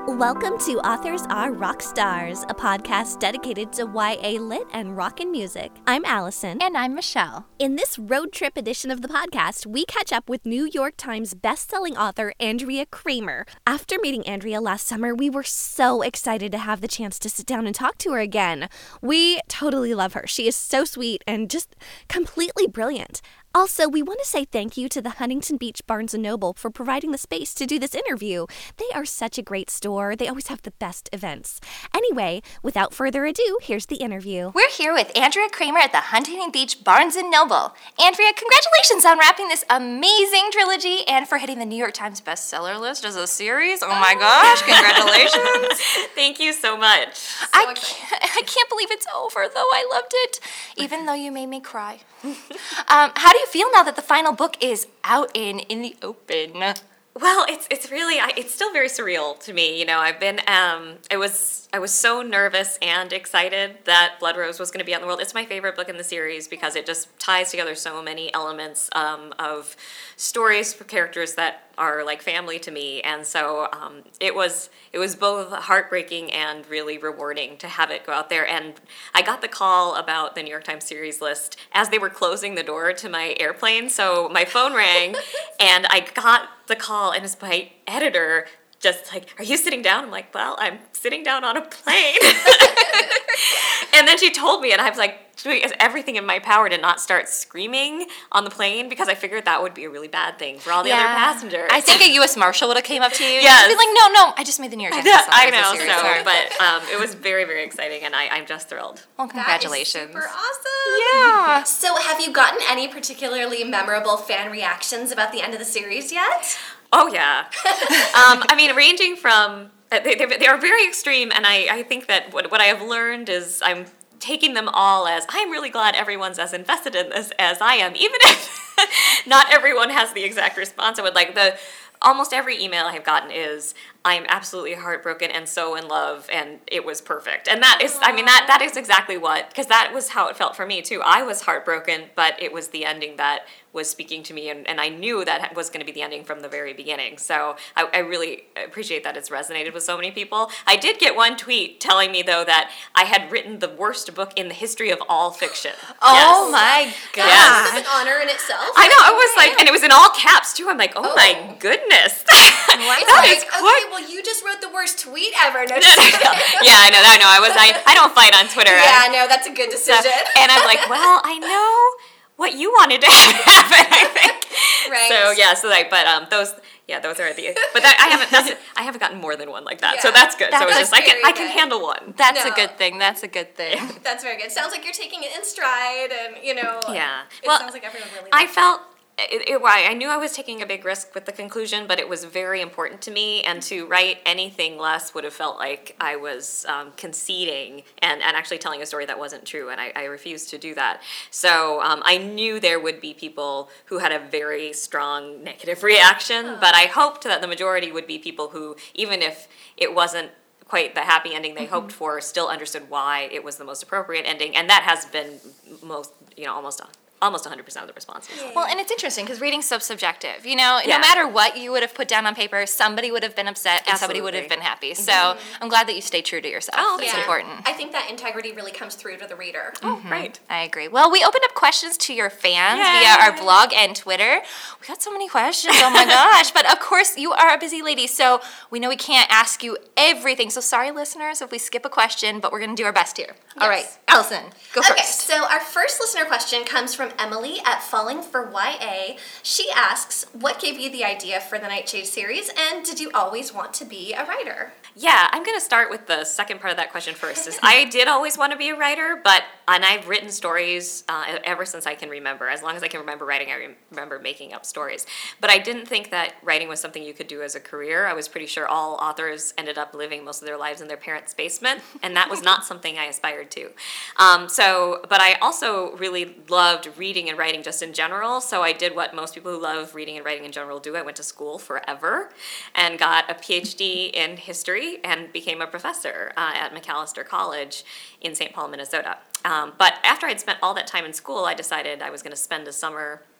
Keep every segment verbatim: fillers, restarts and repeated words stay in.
Welcome to Authors Are Rock Stars, a podcast dedicated to Y A lit and rockin' music. I'm Allison. And I'm Michelle. In this road trip edition of the podcast, we catch up with New York Times bestselling author Andrea Cremer. After meeting Andrea last summer, we were so excited to have the chance to sit down and talk to her again. We totally love her. She is so sweet and just completely brilliant. Also, we want to say thank you to the Huntington Beach Barnes and Noble for providing the space to do this interview. They are such a great store. They always have the best events. Anyway, without further ado, here's the interview. We're here with Andrea Cremer at the Huntington Beach Barnes and Noble. Andrea, congratulations on wrapping this amazing trilogy and for hitting the New York Times bestseller list as a series. Oh my gosh, congratulations. Thank you so much. So I, can't, I can't believe it's over, though. I loved it, even though you made me cry. um, how do you feel now that the final book is out in, in the open? Well, it's it's really I, it's still very surreal to me. You know, I've been um, I was I was so nervous and excited that Blood Rose was going to be out in the world. It's my favorite book in the series because it just ties together so many elements um, of stories for characters that are like family to me, and so um, it was it was both heartbreaking and really rewarding to have it go out there. And I got the call about the New York Times series list as they were closing the door to my airplane. So my phone rang, and I got the call, and it's my editor just like, "Are you sitting down?" I'm like, "Well, I'm sitting down on a plane." And then she told me, and I was like, doing everything in my power to not start screaming on the plane because I figured that would be a really bad thing for all the yeah. other passengers. I think a U S Marshal would have came up to you. Yes. And been like, no, no, I just made the New York Times. I know, so, but um, it was very, very exciting, and I, I'm just thrilled. Well, congratulations. That is super awesome. Yeah. So have you gotten any particularly memorable fan reactions about the end of the series yet? Oh, yeah. um, I mean, ranging from, they, they, they are very extreme, and I, I think that what, what I have learned is I'm taking them all as, I'm really glad everyone's as invested in this as I am, even if not everyone has the exact response I would like. The almost every email I have gotten is, I'm absolutely heartbroken and so in love, and it was perfect. And that is, I mean, that that is exactly what, because that was how it felt for me, too. I was heartbroken, but it was the ending that was speaking to me, and, and I knew that was going to be the ending from the very beginning. So I, I really appreciate that it's resonated with so many people. I did get one tweet telling me, though, that I had written the worst book in the history of all fiction. Oh, yes. my God. Yes. That's an honor in itself. I know, I was like, and it was in all caps, too. I'm like, oh, oh. my goodness. Right? That like, is okay, quite... well, you just wrote the worst tweet ever. No, yeah, I know, I know. I was, I, I don't fight on Twitter. Yeah, no, that's a good decision. So, and I'm like, well, I know what you wanted to happen, I think. Right. So yeah, so like, but um, those, yeah, those are the. But that I haven't, that's, I haven't gotten more than one like that, yeah. so that's good. That's so it's just I can, I can good. handle one. That's no. a good thing. That's a good thing. That's very good. Sounds like you're taking it in stride, and you know. Yeah. It well, sounds like everyone really. I felt. It, it, I knew I was taking a big risk with the conclusion, but it was very important to me, and to write anything less would have felt like I was um, conceding and, and actually telling a story that wasn't true, and I, I refused to do that. So um, I knew there would be people who had a very strong negative reaction, oh. but I hoped that the majority would be people who, even if it wasn't quite the happy ending they mm-hmm. hoped for, still understood why it was the most appropriate ending, and that has been most, you know, almost almost one hundred percent of the responses. Yeah. Well, and it's interesting because reading's so subjective. You know, yeah. no matter what you would have put down on paper, somebody would have been upset and Absolutely. somebody would have been happy. So mm-hmm. I'm glad that you stay true to yourself. Oh, it's yeah. important. I think that integrity really comes through to the reader. Oh, mm-hmm. right. I agree. Well, we opened up questions to your fans Yay. via our blog and Twitter. We got so many questions. Oh my gosh. But of course, you are a busy lady, so we know we can't ask you everything. So sorry, listeners, if we skip a question, but we're going to do our best here. Yes. All right, Allison, go okay, first. So our first listener question comes from Emily at Falling for Y A. She asks, what gave you the idea for the Nightshade series, and did you always want to be a writer? Yeah, I'm going to start with the second part of that question first. Is I did always want to be a writer, but and I've written stories uh, ever since I can remember. As long as I can remember writing, I remember making up stories. But I didn't think that writing was something you could do as a career. I was pretty sure all authors ended up living most of their lives in their parents' basement, and that was not something I aspired to. Um, so, but I also really loved reading and writing just in general, so I did what most people who love reading and writing in general do. I went to school forever and got a P H D in history and became a professor uh, at Macalester College in Saint Paul, Minnesota. Um, but after I'd spent all that time in school, I decided I was going to spend a summer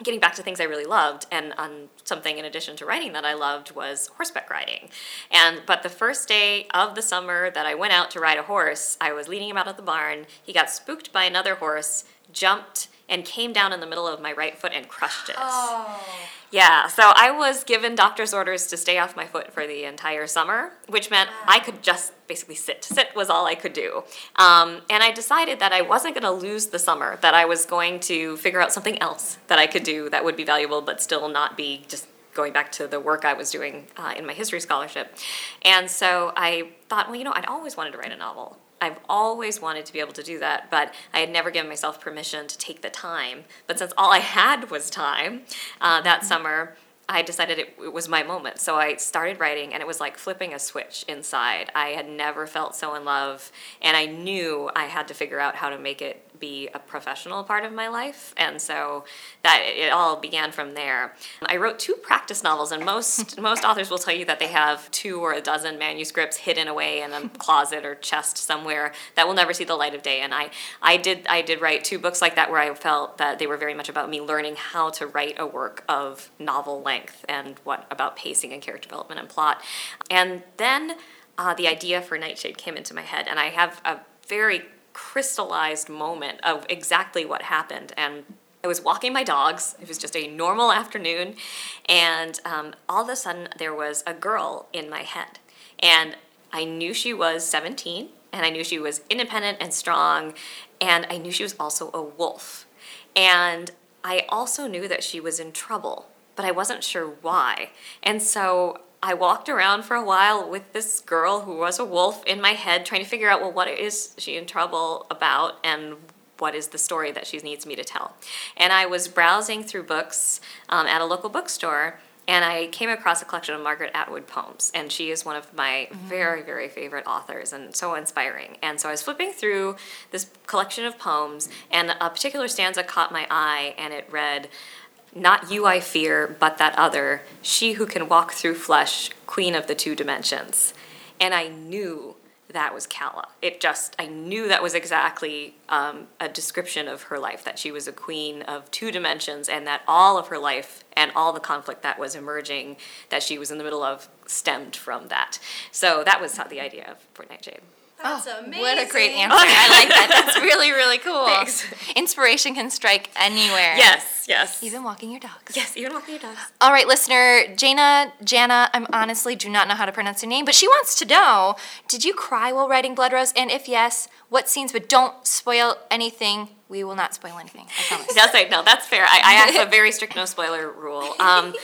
getting back to things I really loved, and um, something in addition to writing that I loved was horseback riding. And but the first day of the summer that I went out to ride a horse, I was leading him out of the barn. He got spooked by another horse, jumped, and came down in the middle of my right foot and crushed it. Oh. Yeah, so I was given doctor's orders to stay off my foot for the entire summer, which meant wow. I could just basically sit. Sit was all I could do. Um, and I decided that I wasn't going to lose the summer, that I was going to figure out something else that I could do that would be valuable but still not be just going back to the work I was doing uh, in my history scholarship. And so I thought, well, you know, I'd always wanted to write a novel. I've always wanted to be able to do that, but I had never given myself permission to take the time. But since all I had was time uh, that mm-hmm. summer, I decided it, it was my moment. So I started writing, and it was like flipping a switch inside. I had never felt so in love, and I knew I had to figure out how to make it be a professional part of my life, and so that it all began from there. I wrote two practice novels, and most most authors will tell you that they have two or a dozen manuscripts hidden away in a closet or chest somewhere that will never see the light of day. And I, I did I did write two books like that where I felt that they were very much about me learning how to write a work of novel length and what about pacing and character development and plot. And then uh, the idea for Nightshade came into my head, and I have a very crystallized moment of exactly what happened. And I was walking my dogs. It was just a normal afternoon, and um, all of a sudden there was a girl in my head, and I knew she was seventeen, and I knew she was independent and strong, and I knew she was also a wolf, and I also knew that she was in trouble, but I wasn't sure why. And so I walked around for a while with this girl who was a wolf in my head, trying to figure out, well, what is she in trouble about, and what is the story that she needs me to tell. And I was browsing through books um, at a local bookstore, and I came across a collection of Margaret Atwood poems, and she is one of my mm-hmm. very, very favorite authors, and so inspiring. And so I was flipping through this collection of poems, and a particular stanza caught my eye, and it read, "Not you I fear, but that other, she who can walk through flesh, queen of the two dimensions." And I knew that was Calla. It just, I knew that was exactly um, a description of her life, that she was a queen of two dimensions, and that all of her life and all the conflict that was emerging, that she was in the middle of, stemmed from that. So that was the idea of For Nightshade. That's oh, amazing. What a great answer. I like that. That's really, really cool. Thanks. Inspiration can strike anywhere. Yes, yes. Even walking your dogs. Yes, even walking your dogs. All right, listener, Jana, Jana, I honestly do not know how to pronounce your name, but she wants to know, did you cry while writing Blood Rose? And if yes, what scenes? But don't spoil anything. We will not spoil anything, I promise. That's right. No, that's fair. I, I have a very strict no spoiler rule. Um,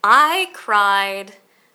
I cried...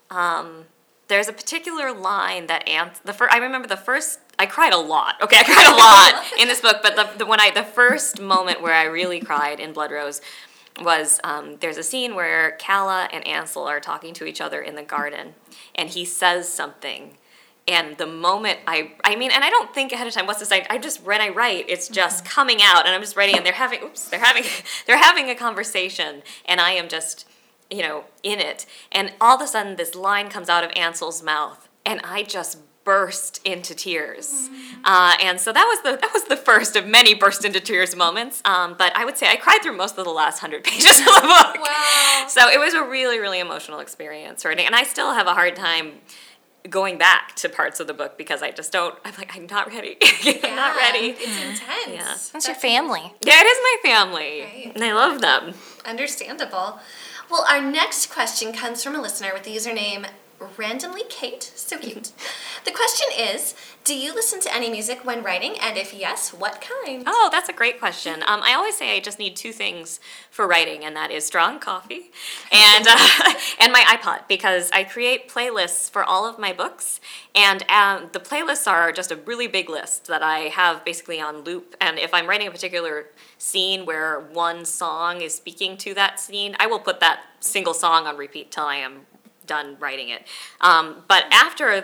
Um, There's a particular line that Ant, the first, I remember the first, I cried a lot. Okay, I cried a lot in this book, but the, the when I the first moment where I really cried in Blood Rose was um, there's a scene where Calla and Ansel are talking to each other in the garden, and he says something, and the moment I, I mean, and I don't think ahead of time, what's this, I, I just, when I write, it's just mm-hmm. coming out, and I'm just writing, and they're having, oops, they're having, they're having a conversation, and I am just, you know, in it. And all of a sudden, this line comes out of Ansel's mouth, and I just burst into tears. Mm-hmm. Uh, and so that was the that was the first of many burst into tears moments. Um, but I would say I cried through most of the last hundred pages of the book. Wow. So it was a really, really emotional experience writing. And I still have a hard time going back to parts of the book because I just don't, I'm like, I'm not ready. I'm yeah, not ready. It's intense. Yeah. That's, That's your family. Yeah, it is my family. Right. And I love them. Understandable. Well, our next question comes from a listener with the username Randomly Kate. So cute. The question is, do you listen to any music when writing? And if yes, what kind? Oh, that's a great question. Um, I always say I just need two things for writing, and that is strong coffee and uh, and my iPod, because I create playlists for all of my books, and um, the playlists are just a really big list that I have basically on loop. And if I'm writing a particular scene where one song is speaking to that scene, I will put that single song on repeat till I am done writing it. Um, but after the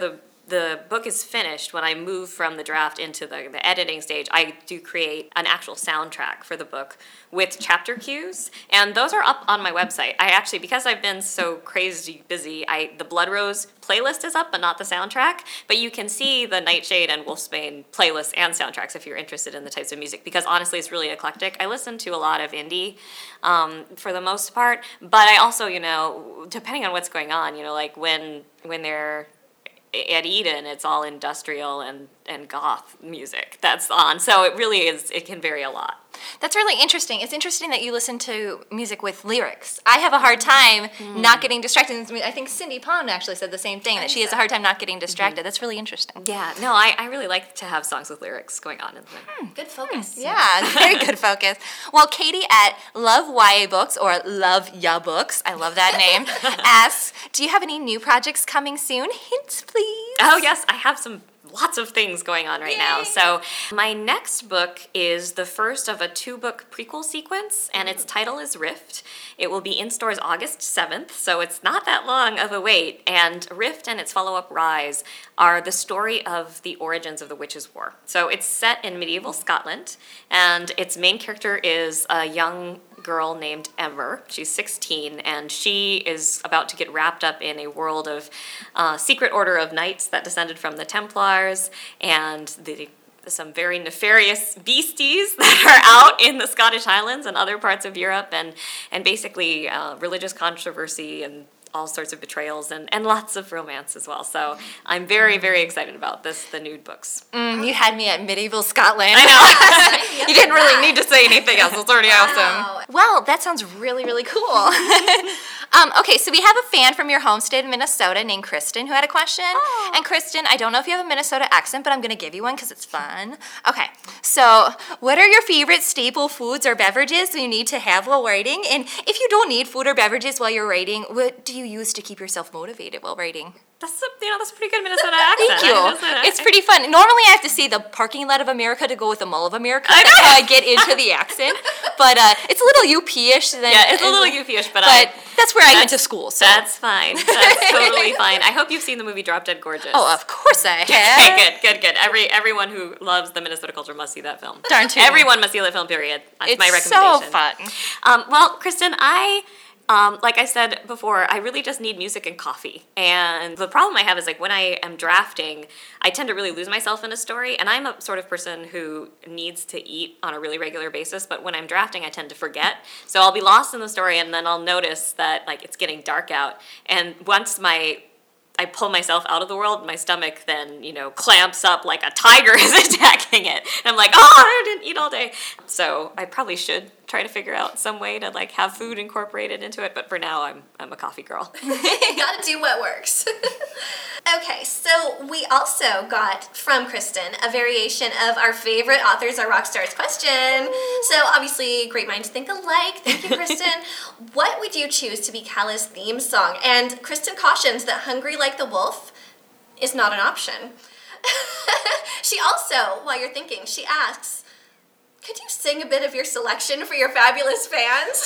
the book is finished, when I move from the draft into the, the editing stage, I do create an actual soundtrack for the book with chapter cues, and those are up on my website. I actually, because I've been so crazy busy, I the Blood Rose playlist is up, but not the soundtrack. But you can see the Nightshade and Wolfsbane playlists and soundtracks if you're interested in the types of music, because honestly, it's really eclectic. I listen to a lot of indie um, for the most part, but I also, you know, depending on what's going on, you know, like when when they're at Eden, it's all industrial and, and goth music that's on. So it really is, it can vary a lot. That's really interesting. It's interesting that you listen to music with lyrics. I have a hard time mm. not getting distracted. I think Cindy Pond actually said the same thing, that she has a hard time not getting distracted. Mm-hmm. That's really interesting. Yeah, no, I, I really like to have songs with lyrics going on in there. Hmm, good focus. Hmm. Yeah, very good focus. Well, Katie at Love Y A Books, or Love Ya Books, I love that name, asks, do you have any new projects coming soon? Hints, please. Oh, yes, I have some lots of things going on right Yay. now. So my next book is the first of a two-book prequel sequence, and its title is Rift. It will be in stores August seventh, so it's not that long of a wait. And Rift and its follow-up Rise are the story of the origins of the Witches' War. So it's set in medieval Scotland, and its main character is a young girl named Ember. She's sixteen, and she is about to get wrapped up in a world of uh, secret order of knights that descended from the Templars, and the some very nefarious beasties that are out in the Scottish Highlands and other parts of Europe, and and basically uh, religious controversy and all sorts of betrayals and, and lots of romance as well. So I'm very, very excited about this, the nude books. Mm, you had me at medieval Scotland. I know. You didn't really need to say anything else. It's already Wow. awesome. Well, that sounds really, really cool. um, okay, so we have a fan from your home state of Minnesota named Kristen who had a question. Oh. And Kristen, I don't know if you have a Minnesota accent, but I'm going to give you one because it's fun. Okay, so what are your favorite staple foods or beverages you need to have while writing? And if you don't need food or beverages while you're writing, what do you use to keep yourself motivated while writing? That's a, you know, that's a pretty good Minnesota accent. Thank you. I just- I- It's pretty fun. Normally I have to say the parking lot of America to go with the Mall of America. That's how I get into the accent. But uh, it's a little U P-ish. Then, Yeah, it's a little U-ish, but, But I, that's where I went to that's- school. So. That's fine. That's totally fine. I hope you've seen the movie Drop Dead Gorgeous. Oh, of course I have. Okay, good, good, good. Every everyone who loves the Minnesota culture must see that film. Darn tootin'. Everyone must see that film. Period. That's It's my so recommendation. fun. Um, well, Kristen, I. Um, like I said before, I really just need music and coffee. And the problem I have is, like, when I am drafting, I tend to really lose myself in a story. And I'm a sort of person who needs to eat on a really regular basis. But when I'm drafting, I tend to forget. So I'll be lost in the story, and then I'll notice that, like, it's getting dark out. And once my I pull myself out of the world, my stomach then, you know, clamps up like a tiger is attacking it. And I'm like, oh, I didn't eat all day. So I probably should try to figure out some way to, like, have food incorporated into it. But for now, I'm I'm a coffee girl. You gotta do what works. Okay, so we also got from Kristen a variation of our favorite authors are rock stars question. So obviously, great minds think alike. Thank you, Kristen. What would you choose to be Calla's theme song? And Kristen cautions that Hungry Like the Wolf is not an option. She also, while you're thinking, she asks, could you sing a bit of your selection for your fabulous fans?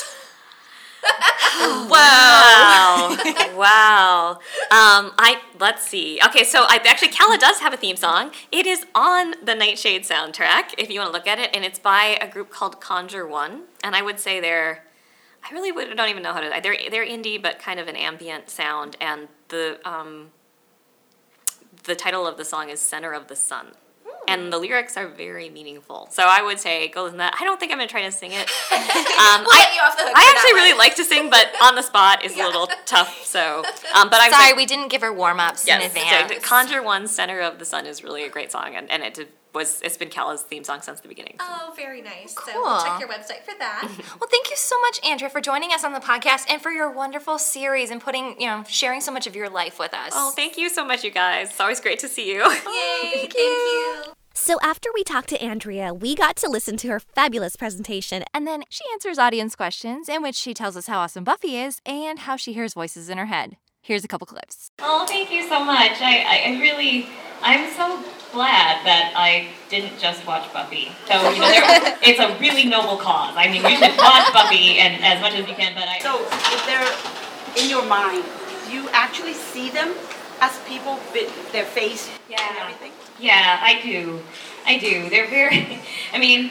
Wow. Wow. Um, I let's see. Okay, so I actually Calla does have a theme song. It is on the Nightshade soundtrack, if you want to look at it, and it's by a group called Conjure One. And I would say they're I really would, don't even know how to they're they're indie but kind of an ambient sound, and the um the title of the song is Center of the Sun. And the lyrics are very meaningful. So I would say go listen to that. I don't think I'm going to try to sing it. Um, We'll I, let you off the hook I for actually that really one. like to sing, but on the spot is Yeah. a little tough. So, um, but I was Sorry, like, we didn't give her warm-ups yes, in advance. so Conjure One, Center of the Sun is really a great song, and, and it was it's been Calla's theme song since the beginning. Oh, very nice. So Cool. we'll check your website for that. Well, thank you so much, Andrea, for joining us on the podcast and for your wonderful series and putting, you know, sharing so much of your life with us. Oh, thank you so much, you guys. It's always great to see you. Yay, thank you. So after we talked to Andrea, we got to listen to her fabulous presentation. And then she answers audience questions in which she tells us how awesome Buffy is and how she hears voices in her head. Here's a couple clips. Oh, thank you so much. I, I, I really, I'm so glad that I didn't just watch Buffy. So, you know, there, it's a really noble cause. I mean, you should watch Buffy and as much as you can, but I... So if they're in your mind, do you actually see them? as people, their face Yeah. and everything? Yeah, I do. I do. They're very, I mean,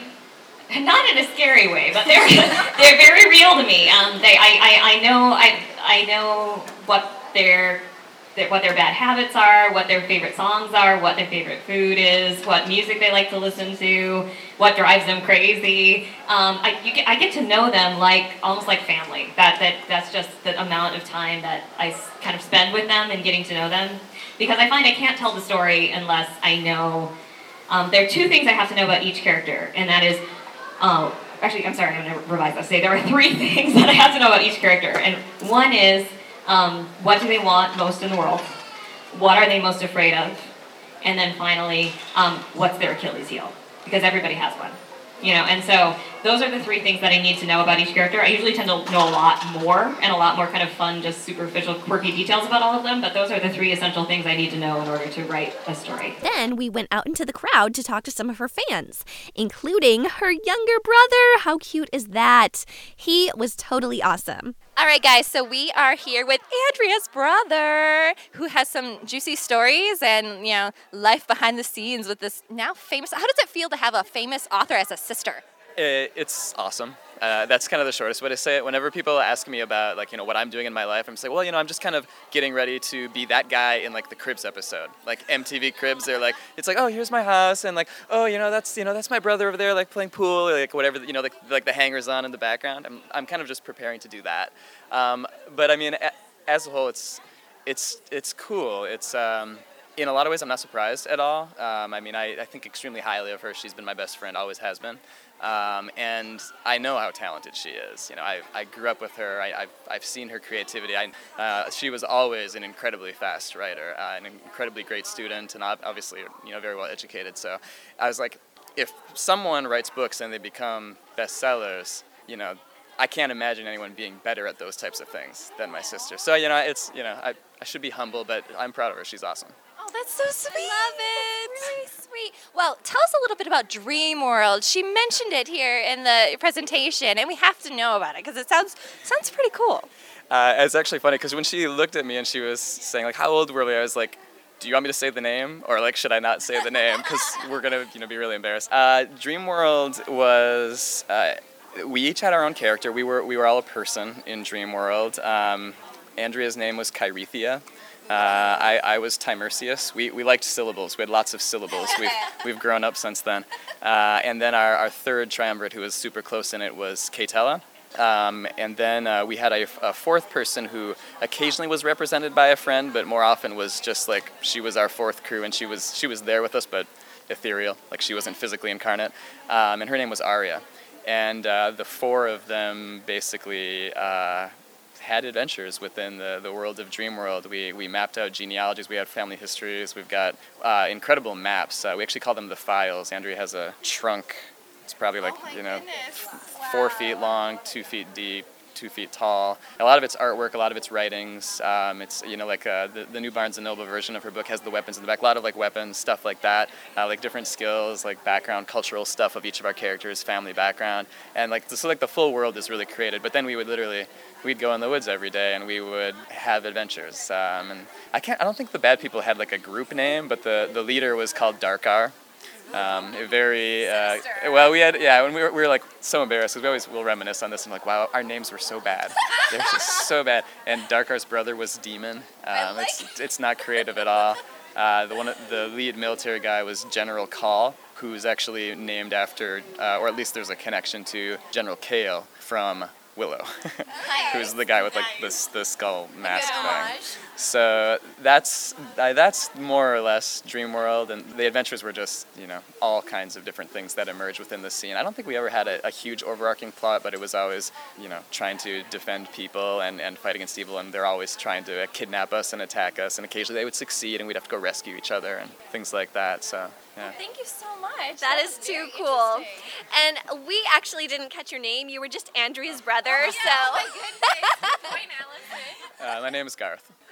not in a scary way, but they're they're very real to me. Um, they, I, I, I know, I, I know what their, their, what their bad habits are, what their favorite songs are, what their favorite food is, what music they like to listen to, what drives them crazy. Um, I, you get, I get to know them like almost like family. That, that that's just the amount of time that I s- kind of spend with them and getting to know them, because I find I can't tell the story unless I know. Um, there are two things I have to know about each character, and that is, uh, actually, I'm sorry, I'm going to revise that. Say there are three things that I have to know about each character, and one is um, what do they want most in the world, what are they most afraid of, and then finally, um, what's their Achilles heel, because everybody has one, you know. And so those are the three things that I need to know about each character. I usually tend to know a lot more and a lot more kind of fun, just superficial, quirky details about all of them, but those are the three essential things I need to know in order to write a story. Then we went out into the crowd to talk to some of her fans, including her younger brother. How cute is that? He was totally awesome. All right, guys, so we are here with Andrea's brother, who has some juicy stories and, you know, life behind the scenes with this now famous... How does it feel to have a famous author as a sister? It, it's awesome. Uh, that's kind of the shortest way to say it. Whenever people ask me about, like, you know, what I'm doing in my life, I'm saying, well, you know, I'm just kind of getting ready to be that guy in, like, the Cribs episode. Like, M T V Cribs, they're like, it's like, oh, here's my house, and, like, oh, you know, that's, you know, that's my brother over there, like, playing pool, like, whatever, you know, like, like the hangers-on in the background. I'm, I'm kind of just preparing to do that. Um, but, I mean, a, as a whole, it's, it's, it's cool. It's, um, in a lot of ways, I'm not surprised at all. Um, I mean, I, I think extremely highly of her. She's been my best friend, always has been. Um, and I know how talented she is. You know, I, I grew up with her. I, I've, I've seen her creativity. I, uh, she was always an incredibly fast writer, uh, an incredibly great student, and obviously, you know, very well educated. So I was like, if someone writes books and they become bestsellers, you know, I can't imagine anyone being better at those types of things than my sister. So, you know, it's, you know, I, I should be humble, but I'm proud of her. She's awesome. Oh, that's so sweet. I love it. That's really sweet. Well, tell us a little bit about Dream World. She mentioned it here in the presentation, and we have to know about it because it sounds sounds pretty cool. Uh, it's actually funny because when she looked at me and she was saying, like, how old were we? I was like, do you want me to say the name, or, like, should I not say the name? Because we're going to, you know, be really embarrassed. Uh, Dream World was... Uh, we each had our own character. We were we were all a person in Dream World. Um, Andrea's name was Kyrethia. Uh, I, I was Timercius. We we liked syllables. We had lots of syllables. We've we've grown up since then. Uh, and then our, our third triumvirate, who was super close in it, was Katella. Um, and then uh, we had a, a fourth person who occasionally was represented by a friend, but more often was just like she was our fourth crew, and she was she was there with us, but ethereal, like she wasn't physically incarnate. Um, and her name was Arya. And uh, the four of them basically uh, had adventures within the, the world of Dream World. We we mapped out genealogies, we had family histories, we've got uh, incredible maps. Uh, we actually call them the files. Andrea has a trunk. It's probably like, Oh my you know, goodness. f- Wow. four feet long, two feet deep, two feet tall. A lot of it's artwork, a lot of it's writings. Um, it's, you know, like uh, the, the new Barnes and Noble version of her book has the weapons in the back. A lot of like weapons, stuff like that, uh, like different skills, like background, cultural stuff of each of our characters, family background. And like, so like the full world is really created. But then we would literally, we'd go in the woods every day and we would have adventures. Um, and I can't, I don't think the bad people had like a group name, but the, the leader was called Darkar. Um, a very, uh, well, we had, yeah, when we were, we were like so embarrassed because we always will reminisce on this and like, wow, our names were so bad. They're just so bad. And Darkar's brother was Demon. Um, it's, it's not creative at all. Uh, the one, the lead military guy was General Call, who's actually named after, uh, or at least there's a connection to General Kale from Willow, who's the guy with like this the skull mask thing. So that's uh, that's more or less Dream World, and the adventures were just, you know, all kinds of different things that emerge within the scene. I don't think we ever had a, a huge overarching plot, but it was always, you know, trying to defend people and, and fight against evil, and they're always trying to kidnap us and attack us, and occasionally they would succeed and we'd have to go rescue each other and things like that. So yeah. Thank you so much. That is was too very cool. interesting. And we actually didn't catch your name. You were just Andrea's brother, Oh, so. yeah, oh my goodness. Point, Allison. Uh, my name is Garth. Garth, thanks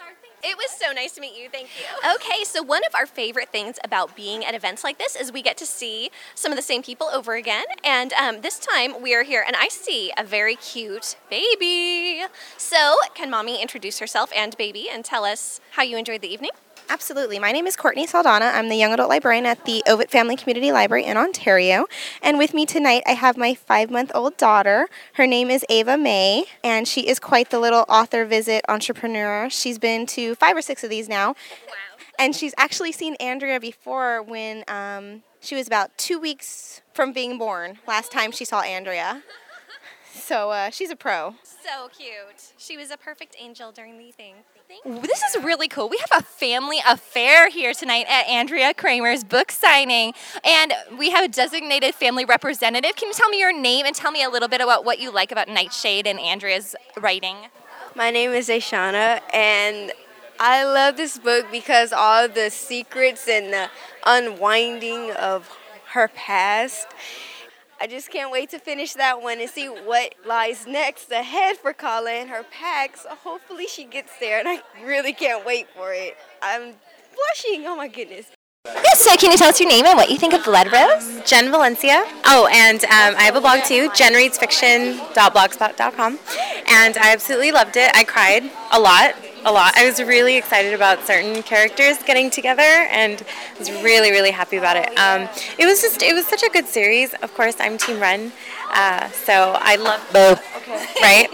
It was so nice to meet you. Thank you. Okay, so one of our favorite things about being at events like this is we get to see some of the same people over again. And um, this time we are here, and I see a very cute baby. So can Mommy introduce herself and baby and tell us how you enjoyed the evening? Absolutely. My name is Courtney Saldana. I'm the young adult librarian at the Ovid Family Community Library in Ontario. And with me tonight, I have my five-month-old daughter. Her name is Ava May, and she is quite the little author visit entrepreneur. She's been to five or six of these now. Wow. And she's actually seen Andrea before when um, she was about two weeks from being born, last time she saw Andrea. So uh, she's a pro. So cute. She was a perfect angel during the thing. This is really cool. We have a family affair here tonight at Andrea Kramer's book signing, and we have a designated family representative. Can you tell me your name and tell me a little bit about what you like about Nightshade and Andrea's writing? My name is Aishana, and I love this book because all the secrets and the unwinding of her past. I just can't wait to finish that one and see what lies next ahead for Kala and her pack. So hopefully she gets there, and I really can't wait for it. I'm blushing. Oh, my goodness. Yes, so can you tell us your name and what you think of Blood Rose? Jen Valencia. Oh, and um, I have a blog too, jen reads fiction dot blogspot dot com. And I absolutely loved it. I cried a lot. A lot. I was really excited about certain characters getting together, and was really, really happy about it. Um, it was just, it was such a good series. Of course, I'm Team Ren, uh, so I love both. Okay. Right?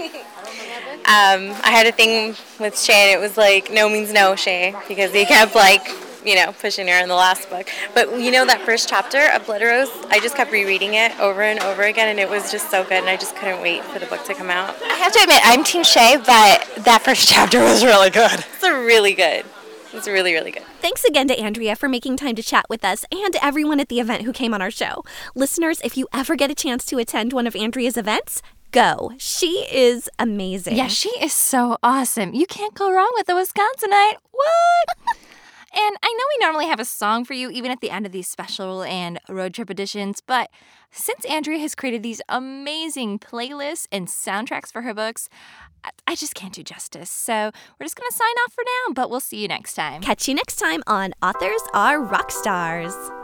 Um, I had a thing with Shay, and it was like, no means no, Shay, because he kept like, you know, pushing her in the last book. But you know that first chapter of Blood Rose, I just kept rereading it over and over again, and it was just so good, and I just couldn't wait for the book to come out. I have to admit, I'm Team Shay, but that first chapter was really good. It's a really good. It's really, really good. Thanks again to Andrea for making time to chat with us and to everyone at the event who came on our show. Listeners, if you ever get a chance to attend one of Andrea's events, go. She is amazing. Yeah, she is so awesome. You can't go wrong with the Wisconsinite. What? And I know we normally have a song for you even at the end of these special and road trip editions, but since Andrea has created these amazing playlists and soundtracks for her books, I just can't do justice. So we're just going to sign off for now, but we'll see you next time. Catch you next time on Authors Are Rock Stars.